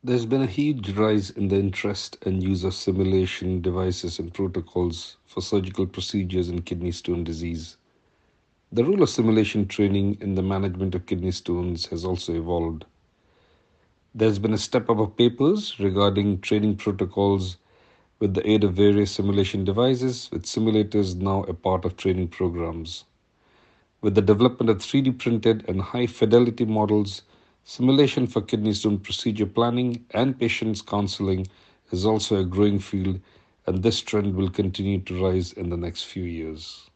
There's been a huge rise in the interest and use of simulation devices and protocols for surgical procedures in kidney stone disease. The role of simulation training in the management of kidney stones has also evolved. There's been a step up of papers regarding training protocols with the aid of various simulation devices, with simulators now a part of training programs. With the development of 3D printed and high fidelity models, simulation for kidney stone procedure planning and patients counseling is also a growing field, and this trend will continue to rise in the next few years.